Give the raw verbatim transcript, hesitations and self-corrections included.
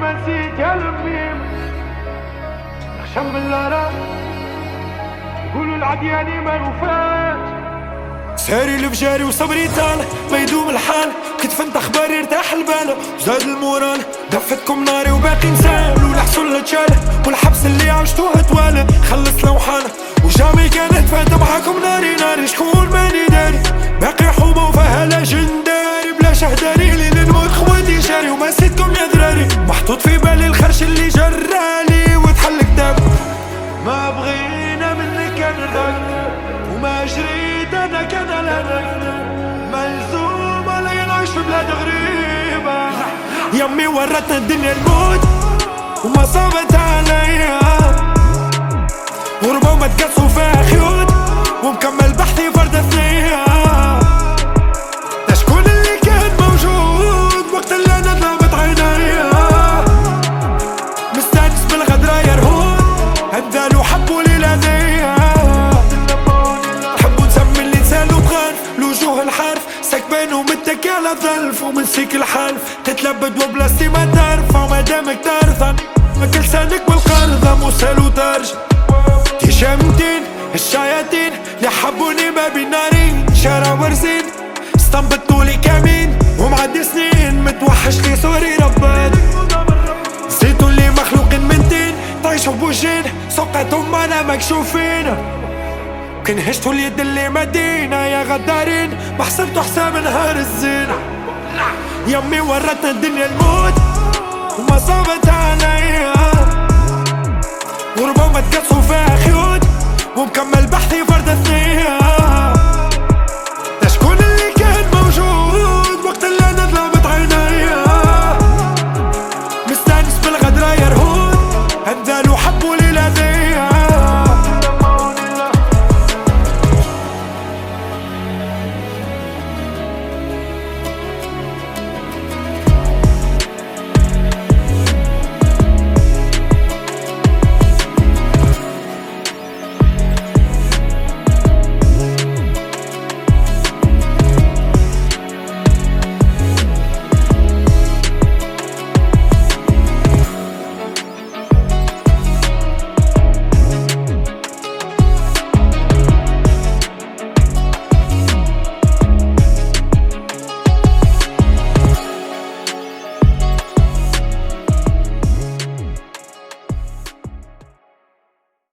ما نسيت يا الميم خشم بالله يقولوا العدياني ما وفات. ساري لفجاري وصبري طال ما يدوم الحال، كنت فهمت اخباري ارتاح البال وزاد المورال. دفتكم ناري وباقي نسال والحصول تشال، والحبس اللي عشتوه طوال خلص لوحان. وجامي كانت فاتة معاكم ناري ناري، شكون ماني داري باقي حومة وفيها ليجنداري بلا شهداري لين نموت خواتي جاري. وما نسيتكم يا ذراري محطوط في بالي الخرش اللي جرالي وتحل كتاب. ما بغينا منك كان الغد وما جريت انا كان لنا ملزوم علي نعيش في بلاد غريبة. يمي ورتنا الدنيا الموت وما صابت عليا، غربة وما تقصوا فيها خيوط ومكمل بحثي فرد ثنية. دا شكون اللي كان موجود وقت اللي انا ضربت عينيا، مستانس بالغدرة يرهون هدالو حبوا لي لذيا. حبوا نسمي اللي نسالو بغرف الوجوه الحرف سكبان ومتكي على ظلف ومنسيك الحلف تتلبد وبلاستي ما ترفع ومادامك ترثن ماكل لسانك بالقرضة موسال وترجع. تيشامتين الشياطين اللي حبوني ما بين نارين شارع ورزين استنبطولي كمين ومعدي سنين متوحش لي سوري ربات. نسيتو اللي مخلوقين من دين تعيشوا بوجين سوقاتهم انا مكشوفين. كان هشتو اليد اللي مدينة يا غدارين ما حسبتو حساب نهار الزينة. يمي ورتنا الدنيا الموت وما صابت عليا، غربة وما تقصوا فيها خيوط ومكمل بحثي فرد ثنية.